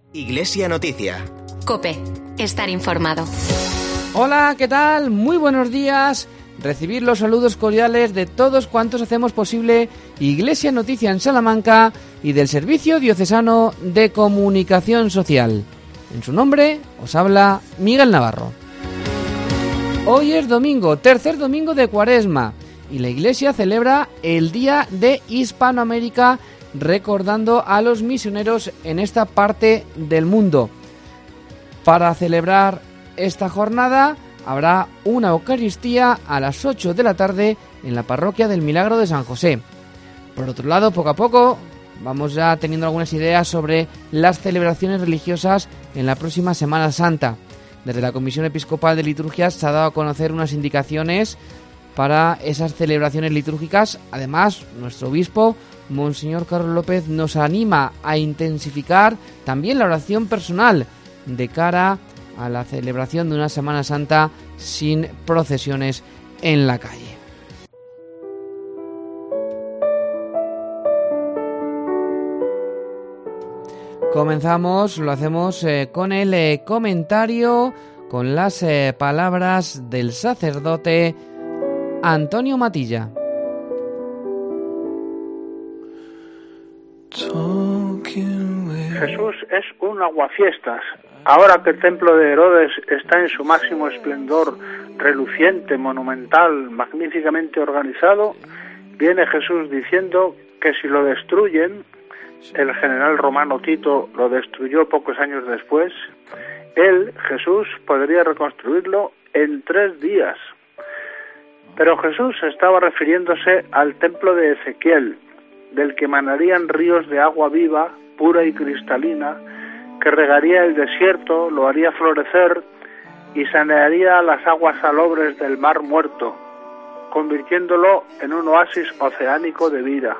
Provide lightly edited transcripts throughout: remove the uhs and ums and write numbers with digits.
Iglesia Noticia. COPE. Estar informado. Hola, ¿qué tal? Muy buenos días. Recibir los saludos cordiales de todos cuantos hacemos posible Iglesia Noticia en Salamanca y del Servicio Diocesano de Comunicación Social. En su nombre os habla Miguel Navarro. Hoy es domingo, tercer domingo de Cuaresma, y la Iglesia celebra el Día de Hispanoamérica, recordando a los misioneros en esta parte del mundo. Para celebrar esta jornada habrá una Eucaristía a las 8 de la tarde en la parroquia del Milagro de San José. Por otro lado, poco a poco vamos ya teniendo algunas ideas sobre las celebraciones religiosas en la próxima Semana Santa. Desde la Comisión Episcopal de Liturgias se ha dado a conocer unas indicaciones para esas celebraciones litúrgicas. Además, nuestro obispo, Monseñor Carlos López, nos anima a intensificar también la oración personal de cara a la celebración de una Semana Santa sin procesiones en la calle. Comenzamos, lo hacemos con el comentario, con las palabras del sacerdote Antonio Matilla. Jesús es un aguafiestas. Ahora que el templo de Herodes está en su máximo esplendor, reluciente, monumental, magníficamente organizado, viene Jesús diciendo que si lo destruyen, el general romano Tito lo destruyó pocos años después, él, Jesús, podría reconstruirlo en 3 días. Pero Jesús estaba refiriéndose al templo de Ezequiel, del que emanarían ríos de agua viva, pura y cristalina, que regaría el desierto, lo haría florecer y sanearía las aguas salobres del mar muerto, convirtiéndolo en un oasis oceánico de vida.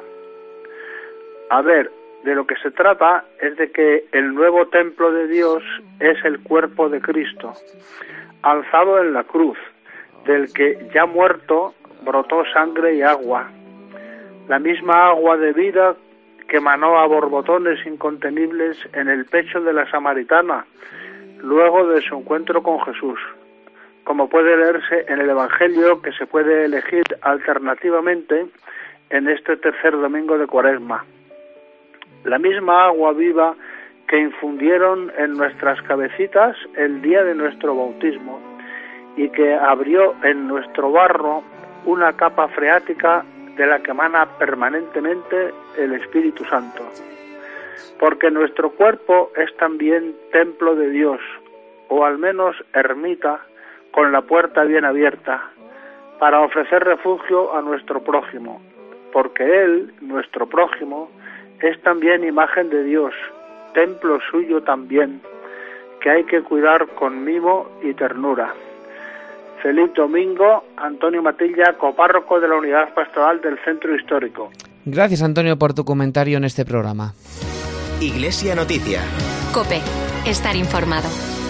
A ver, de lo que se trata es de que el nuevo templo de Dios es el cuerpo de Cristo, alzado en la cruz, del que ya muerto brotó sangre y agua, la misma agua de vida que emanó a borbotones incontenibles en el pecho de la samaritana, luego de su encuentro con Jesús, como puede leerse en el Evangelio que se puede elegir alternativamente en este tercer domingo de Cuaresma. La misma agua viva que infundieron en nuestras cabecitas el día de nuestro bautismo y que abrió en nuestro barro una capa freática de la que emana permanentemente el Espíritu Santo. Porque nuestro cuerpo es también templo de Dios, o al menos ermita con la puerta bien abierta, para ofrecer refugio a nuestro prójimo, porque Él, nuestro prójimo, es también imagen de Dios, templo suyo también, que hay que cuidar con mimo y ternura. Feliz domingo, Antonio Matilla, copárroco de la Unidad Pastoral del Centro Histórico. Gracias, Antonio, por tu comentario en este programa. Iglesia Noticia. COPE. Estar informado.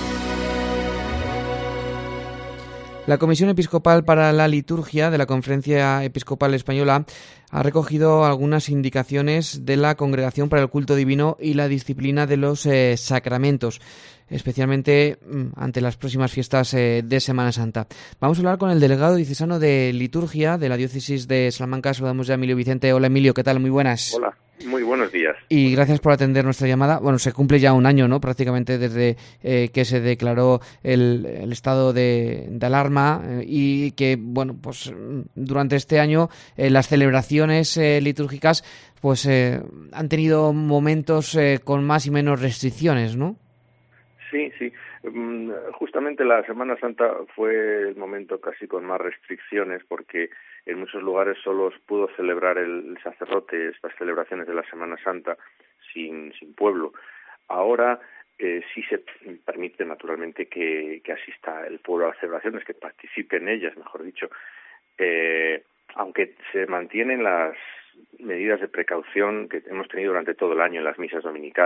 La Comisión Episcopal para la Liturgia de la Conferencia Episcopal Española ha recogido algunas indicaciones de la Congregación para el Culto Divino y la disciplina de los sacramentos, especialmente ante las próximas fiestas de Semana Santa. Vamos a hablar con el delegado diocesano de Liturgia de la Diócesis de Salamanca. Saludamos ya a Emilio Vicente. Hola, Emilio, ¿qué tal? Muy buenas. Hola, muy buenos días. Y gracias por atender nuestra llamada. Bueno, se cumple ya un año, ¿no?, prácticamente desde que se declaró el estado de alarma y que, bueno, pues durante este año las celebraciones litúrgicas pues han tenido momentos con más y menos restricciones, ¿no? Sí. Justamente la Semana Santa fue el momento casi con más restricciones porque en muchos lugares solo pudo celebrar el sacerdote estas celebraciones de la Semana Santa sin pueblo. Ahora sí se permite naturalmente que asista el pueblo a las celebraciones, que participe en ellas, mejor dicho, aunque se mantienen las medidas de precaución que hemos tenido durante todo el año en las misas dominicales.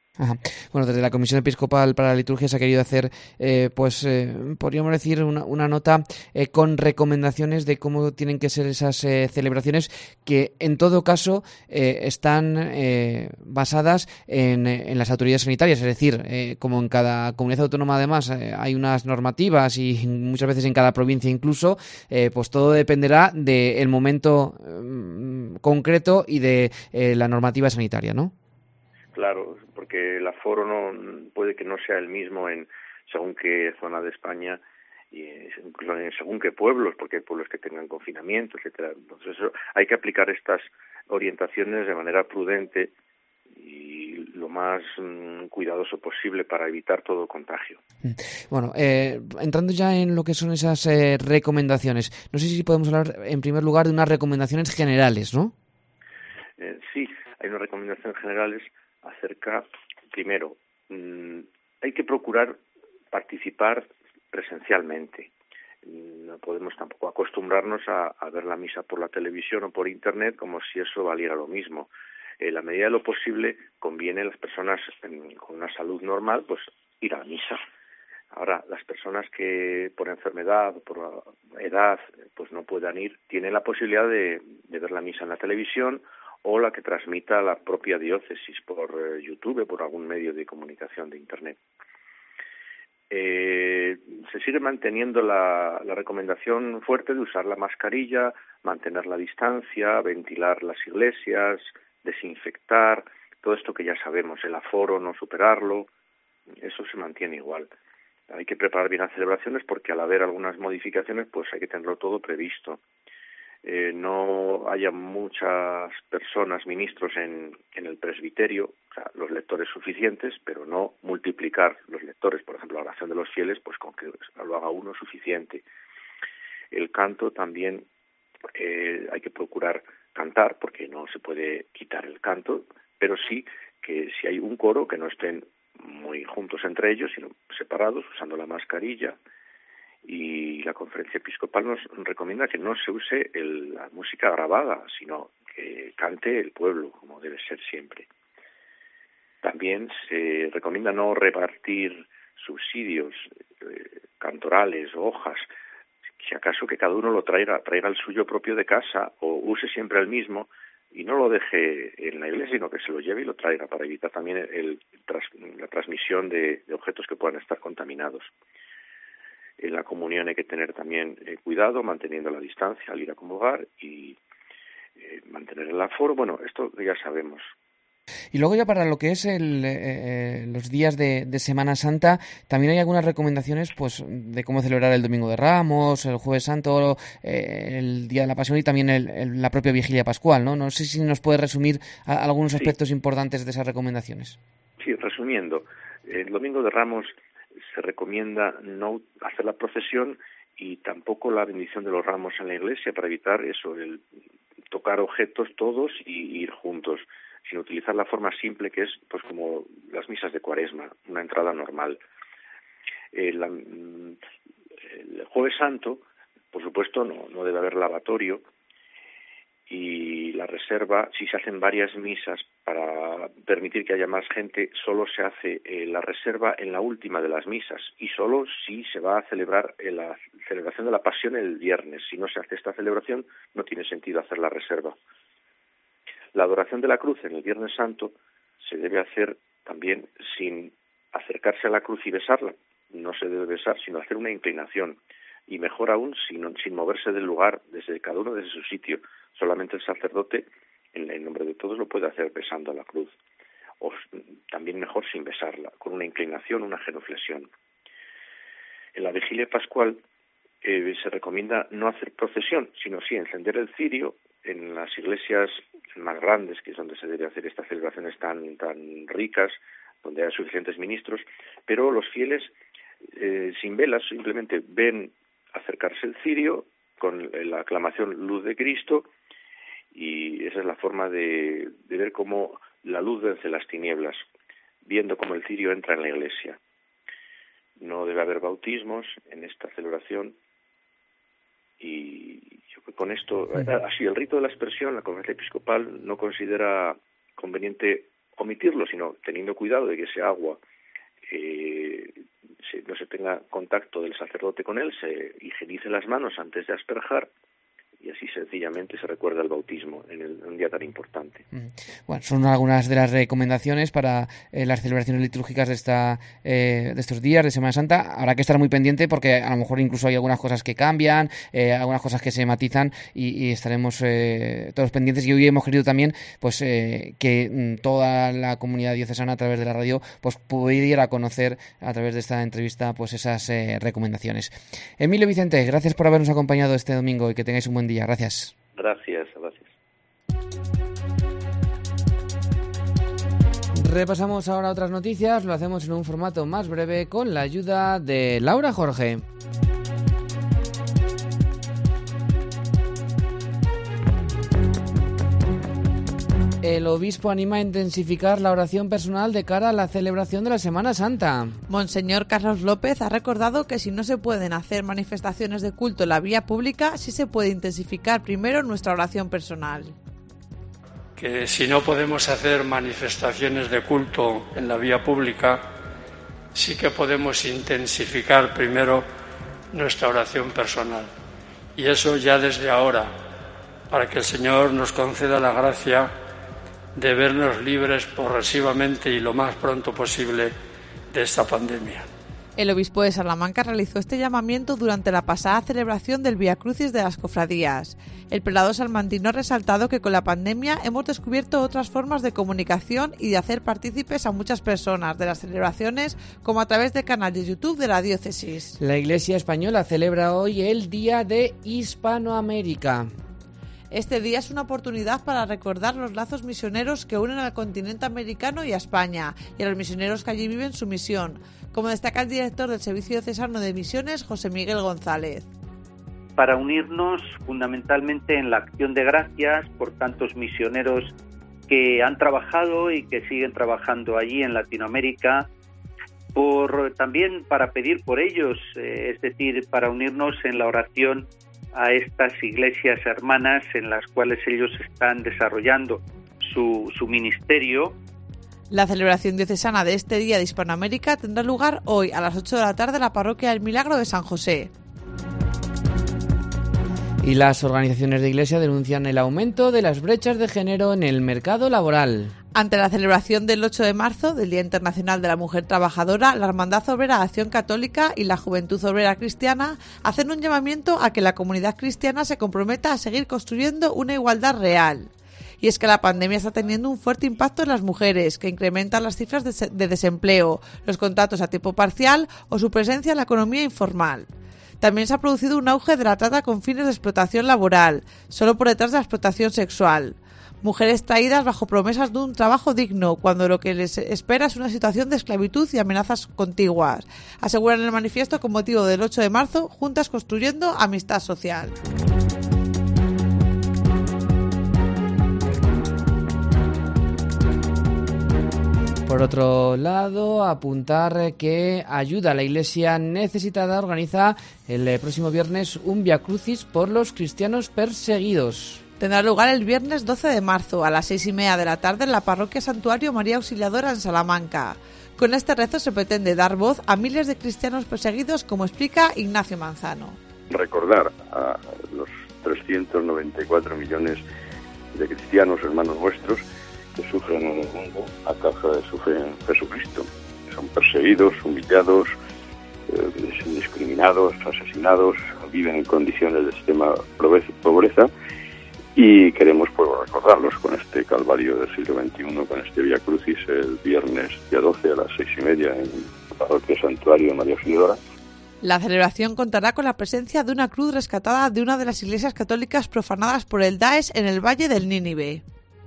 Ajá. Bueno, desde la Comisión Episcopal para la Liturgia se ha querido hacer, podríamos decir, una nota con recomendaciones de cómo tienen que ser esas celebraciones que, en todo caso, están basadas en las autoridades sanitarias. Es decir, como en cada comunidad autónoma, además, hay unas normativas y muchas veces en cada provincia incluso, pues todo dependerá del momento concreto y de la normativa sanitaria, ¿no? Claro, porque el aforo no puede que no sea el mismo en según qué zona de España y incluso en según qué pueblos, porque hay pueblos que tengan confinamiento, etcétera. Entonces hay que aplicar estas orientaciones de manera prudente y lo más cuidadoso posible para evitar todo contagio. Bueno, entrando ya en lo que son esas recomendaciones, no sé si podemos hablar en primer lugar de unas recomendaciones generales, ¿no? Sí, hay unas recomendaciones generales acerca, primero, hay que procurar participar presencialmente. No podemos tampoco acostumbrarnos a ver la misa por la televisión o por internet como si eso valiera lo mismo. En la medida de lo posible conviene a las personas con una salud normal pues ir a la misa. Ahora, las personas que por enfermedad o por edad pues no puedan ir, tienen la posibilidad de ver la misa en la televisión o la que transmita la propia diócesis por YouTube o por algún medio de comunicación de Internet. Se sigue manteniendo la recomendación fuerte de usar la mascarilla, mantener la distancia, ventilar las iglesias, desinfectar, todo esto que ya sabemos, el aforo, no superarlo, eso se mantiene igual. Hay que preparar bien las celebraciones porque al haber algunas modificaciones pues hay que tenerlo todo previsto. No haya muchas personas, ministros en el presbiterio, o sea, los lectores suficientes, pero no multiplicar los lectores. Por ejemplo, la oración de los fieles, pues con que lo haga uno suficiente. El canto también hay que procurar cantar, porque no se puede quitar el canto, pero sí que si hay un coro, que no estén muy juntos entre ellos, sino separados, usando la mascarilla. Y la Conferencia Episcopal nos recomienda que no se use la música grabada, sino que cante el pueblo, como debe ser siempre. También se recomienda no repartir subsidios cantorales o hojas, si acaso que cada uno lo traiga el suyo propio de casa o use siempre el mismo y no lo deje en la iglesia, sino que se lo lleve y lo traiga para evitar también la transmisión de objetos que puedan estar contaminados. En la comunión hay que tener también cuidado, manteniendo la distancia al ir a comulgar y mantener el aforo. Bueno, esto ya sabemos. Y luego ya para lo que es los días de Semana Santa, también hay algunas recomendaciones pues de cómo celebrar el Domingo de Ramos, el Jueves Santo, el Día de la Pasión y también la propia Vigilia Pascual, ¿no? No sé si nos puede resumir algunos aspectos importantes de esas recomendaciones. Sí, resumiendo, el Domingo de Ramos se recomienda no hacer la procesión y tampoco la bendición de los ramos en la iglesia para evitar eso, el tocar objetos todos y ir juntos, sino utilizar la forma simple que es pues como las misas de Cuaresma, una entrada normal. El Jueves Santo, por supuesto, no debe haber lavatorio y la reserva, si se hacen varias misas para permitir que haya más gente, solo se hace la reserva en la última de las misas y solo si se va a celebrar la celebración de la Pasión el viernes. Si no se hace esta celebración, no tiene sentido hacer la reserva. La adoración de la cruz en el Viernes Santo se debe hacer también sin acercarse a la cruz y besarla. No se debe besar, sino hacer una inclinación. Y mejor aún, sin moverse del lugar, desde cada uno desde su sitio. Solamente el sacerdote, en nombre de todos, lo puede hacer besando a la cruz. O también mejor sin besarla, con una inclinación, una genuflexión. En la Vigilia Pascual se recomienda no hacer procesión, sino sí encender el cirio en las iglesias más grandes, que es donde se debe hacer estas celebraciones tan ricas, donde hay suficientes ministros, pero los fieles sin velas simplemente ven acercarse el cirio con la aclamación Luz de Cristo, y esa es la forma de ver cómo la luz vence las tinieblas, viendo cómo el cirio entra en la iglesia. No debe haber bautismos en esta celebración y yo creo que con esto, así el rito de la aspersión, la Conferencia Episcopal no considera conveniente omitirlo, sino teniendo cuidado de que ese agua no se tenga contacto del sacerdote con él, se higienice las manos antes de asperjar, y así sencillamente se recuerda el bautismo en un día tan importante. Bueno, son algunas de las recomendaciones para las celebraciones litúrgicas de estos días de Semana Santa. Habrá que estar muy pendiente porque a lo mejor incluso hay algunas cosas que cambian, algunas cosas que se matizan y estaremos todos pendientes. Y hoy hemos querido también pues que toda la comunidad diocesana a través de la radio pues pudiera conocer a través de esta entrevista pues esas recomendaciones. Emilio Vicente, gracias por habernos acompañado este domingo y que tengáis un buen día. Gracias. Gracias. Repasamos ahora otras noticias, lo hacemos en un formato más breve con la ayuda de Laura Jorge. El obispo anima a intensificar la oración personal de cara a la celebración de la Semana Santa. Monseñor Carlos López ha recordado que si no se pueden hacer manifestaciones de culto en la vía pública, sí se puede intensificar primero nuestra oración personal. Que si no podemos hacer manifestaciones de culto en la vía pública, sí que podemos intensificar primero nuestra oración personal. Y eso ya desde ahora, para que el Señor nos conceda la gracia de vernos libres progresivamente y lo más pronto posible de esta pandemia. El obispo de Salamanca realizó este llamamiento durante la pasada celebración del Vía Crucis de las cofradías. El prelado salmantino ha resaltado que con la pandemia hemos descubierto otras formas de comunicación y de hacer partícipes a muchas personas de las celebraciones, como a través del canal de YouTube de la diócesis. La Iglesia española celebra hoy el Día de Hispanoamérica. Este día es una oportunidad para recordar los lazos misioneros que unen al continente americano y a España, y a los misioneros que allí viven su misión, como destaca el director del Servicio Diocesano de Misiones, José Miguel González. Para unirnos fundamentalmente en la acción de gracias por tantos misioneros que han trabajado y que siguen trabajando allí en Latinoamérica, también para pedir por ellos, es decir, para unirnos en la oración a estas iglesias hermanas en las cuales ellos están desarrollando su ministerio. La celebración diocesana de este Día de Hispanoamérica tendrá lugar hoy a las 8 de la tarde en la Parroquia del Milagro de San José. Y las organizaciones de iglesia denuncian el aumento de las brechas de género en el mercado laboral. Ante la celebración del 8 de marzo, del Día Internacional de la Mujer Trabajadora, la Hermandad Obrera de Acción Católica y la Juventud Obrera Cristiana hacen un llamamiento a que la comunidad cristiana se comprometa a seguir construyendo una igualdad real. Y es que la pandemia está teniendo un fuerte impacto en las mujeres, que incrementan las cifras de desempleo, los contratos a tiempo parcial o su presencia en la economía informal. También se ha producido un auge de la trata con fines de explotación laboral, solo por detrás de la explotación sexual. Mujeres traídas bajo promesas de un trabajo digno, cuando lo que les espera es una situación de esclavitud y amenazas contiguas, aseguran en el manifiesto con motivo del 8 de marzo, Juntas Construyendo Amistad Social. Por otro lado, apuntar que Ayuda a la Iglesia Necesitada organiza el próximo viernes un Vía Crucis por los cristianos perseguidos. Tendrá lugar el viernes 12 de marzo a las 6:30 de la tarde en la Parroquia Santuario María Auxiliadora en Salamanca. Con este rezo se pretende dar voz a miles de cristianos perseguidos, como explica Ignacio Manzano. Recordar a los 394 millones de cristianos, hermanos nuestros, que sufren en el mundo a causa de su fe en Jesucristo. Son perseguidos, humillados, discriminados, asesinados, viven en condiciones de extrema pobreza, y queremos recordarlos con este Calvario del siglo XXI, con este Vía Crucis el viernes día 12 a las 6:30 en la Parroquia Santuario María Auxiliadora. La celebración contará con la presencia de una cruz rescatada de una de las iglesias católicas profanadas por el Daesh en el Valle del Nínive.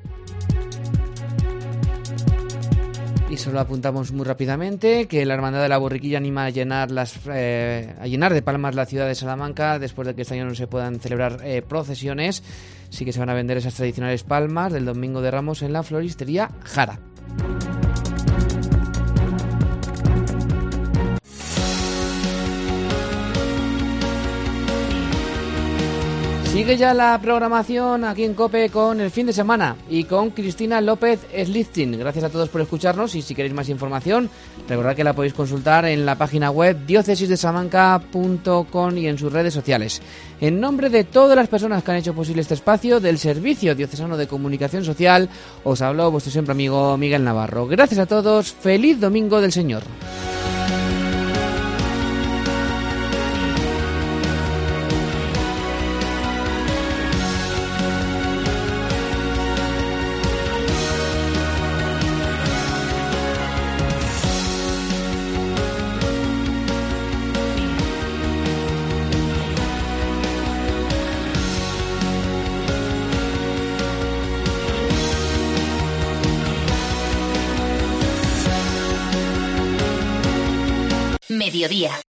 Y solo apuntamos muy rápidamente que la Hermandad de la Borriquilla anima a llenar de palmas la ciudad de Salamanca después de que este año no se puedan celebrar procesiones. Sí que se van a vender esas tradicionales palmas del Domingo de Ramos en la floristería Jara. Sigue ya la programación aquí en COPE con el fin de semana y con Cristina López Slichting. Gracias a todos por escucharnos y si queréis más información, recordad que la podéis consultar en la página web diocesisdesalamanca.com y en sus redes sociales. En nombre de todas las personas que han hecho posible este espacio del Servicio Diocesano de Comunicación Social, os habló vuestro siempre amigo Miguel Navarro. Gracias a todos, feliz Domingo del Señor. Mediodía.